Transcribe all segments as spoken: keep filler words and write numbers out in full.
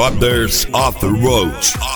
Brothers of the Road.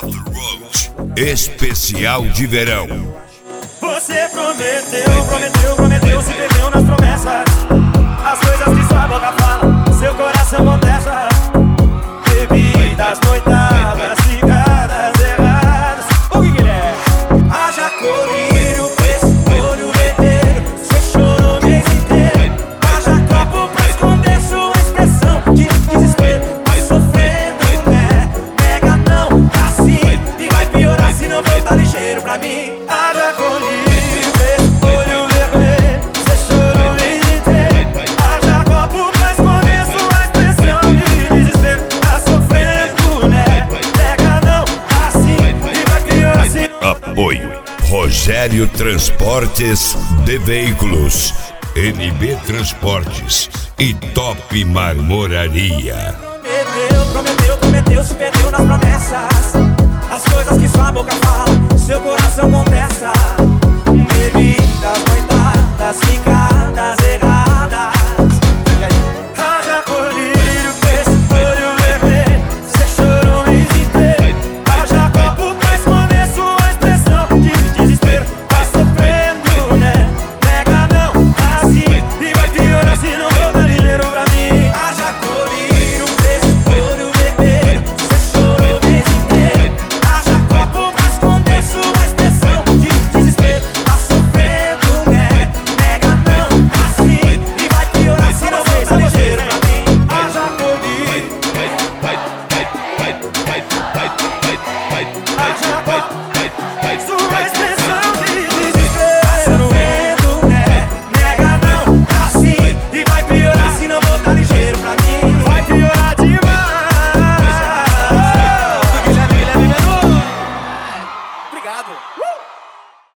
Especial de verão. Você prometeu, prometeu, prometeu, se perdeu nas promessas. As coisas que sua boca fala, seu coração contesta. Bebidas, noitadas, cigadas erradas. O que que é? Haja colírio, preço, olho vermelho. Você chorou o mês inteiro. Haja copo pra esconder sua expressão de desespero. Vai sofrendo, né? Pega não, assim. E vai piorar se não voltar ligeiro pra mim. Haja colírio, preço, olho vermelho. Você chorou o mês inteiro. Haja copo pra esconder sua expressão de desespero. Tá sofrendo, né? Pega não, assim. E vai piorar se não. Apoio Rogério Transportes de Veículos, N B Transportes e Top Marmoraria. Prometeu, prometeu, prometeu, se perdeu nas promessas. As coisas que sua boca fala, seu coração contesta. Bebidas, noitadas, ficadas erradas. Haja colírio, preço, olho vermelho. Você chorou o mês inteiro. Haja copo pra esconder sua expressão de desespero. Tá sofrendo, né? Pega não, assim. E vai piorar se não voltar ligeiro pra mim. Haja colírio, preço, olho vermelho. Você chorou o mês inteiro. Haja copo pra esconder sua expressão de desespero. Tá sofrendo, né? Pega não, assim. E vai piorar se não voltar ligeiro pra mim. Haja colírio. Haja copo.